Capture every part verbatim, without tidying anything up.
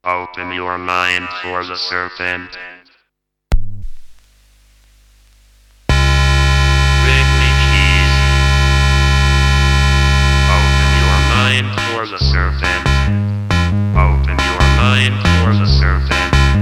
Open your mind for the serpent. Bring me keys. Open your mind for the serpent. Open your mind for the serpent.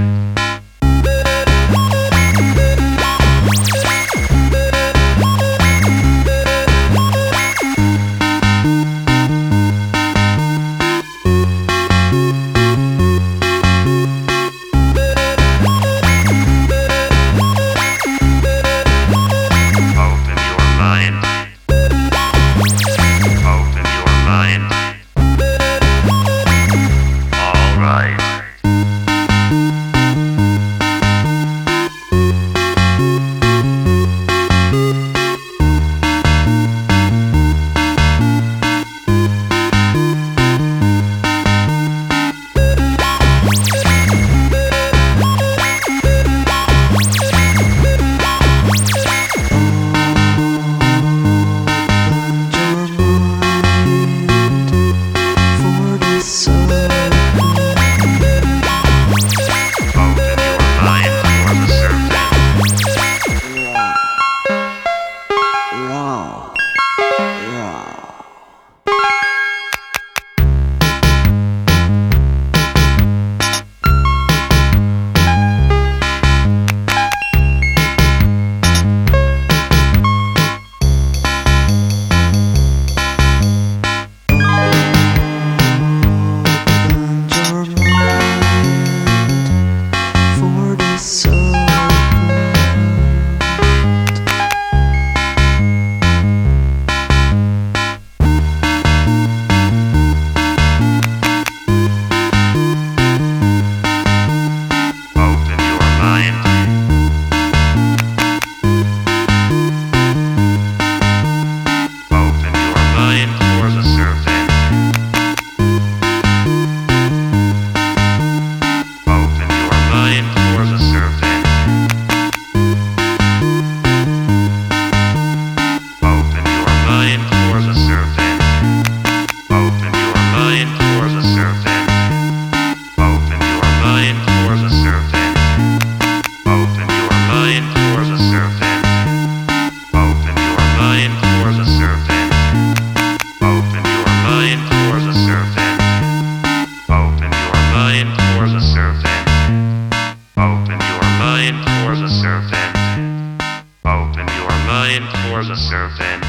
For the serpent.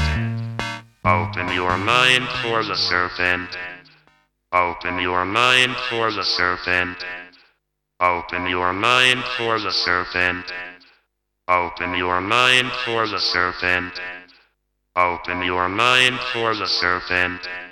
Open your mind for the serpent. Open your mind for the serpent. Open your mind for the serpent. Open your mind for the serpent. Open your mind for the serpent.